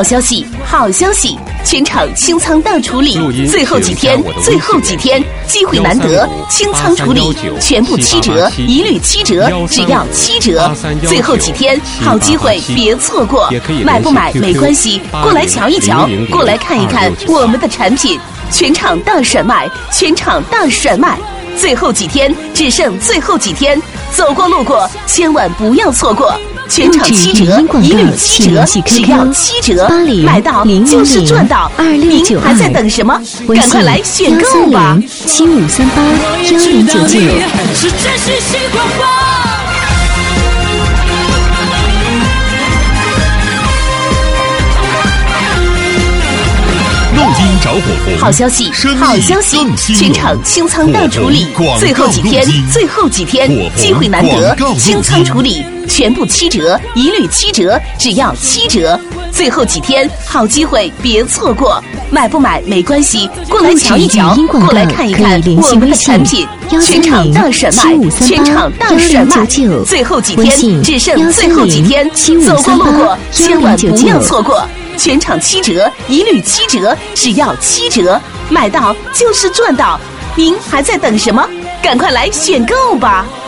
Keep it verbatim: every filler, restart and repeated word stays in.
好消息，好消息！全场清仓大处理，最后几天，最后几天，机会难得，清仓处理，全部七折，一律七折，只要七折。最后几天，好机会别错过，买不买没关系，过来瞧一瞧，过来看一看我们的产品。全场大甩卖，全场大甩卖，最后几天，只剩最后几天，走过路过千万不要错过。全场七折，一律七折，只要七折，买到就是赚到。您还在等什么？赶快来选购吧！ 七五三八幺零九九。 是真心喜欢吧。 录音找火红， 好消息，好消息！全场清仓大处理，最后几天，最后几天，机会难得，清仓处理，全部七折，一律七折，只要七折。最后几天，好机会别错过，买不买没关系，过来瞧一瞧，过来看一看我们的产品。全场大甩卖，全场大甩卖，最后几天，只剩最后几天，走过路过千万不要错过。全场七折，一律七折，只要七折，买到就是赚到。您还在等什么？赶快来选购吧！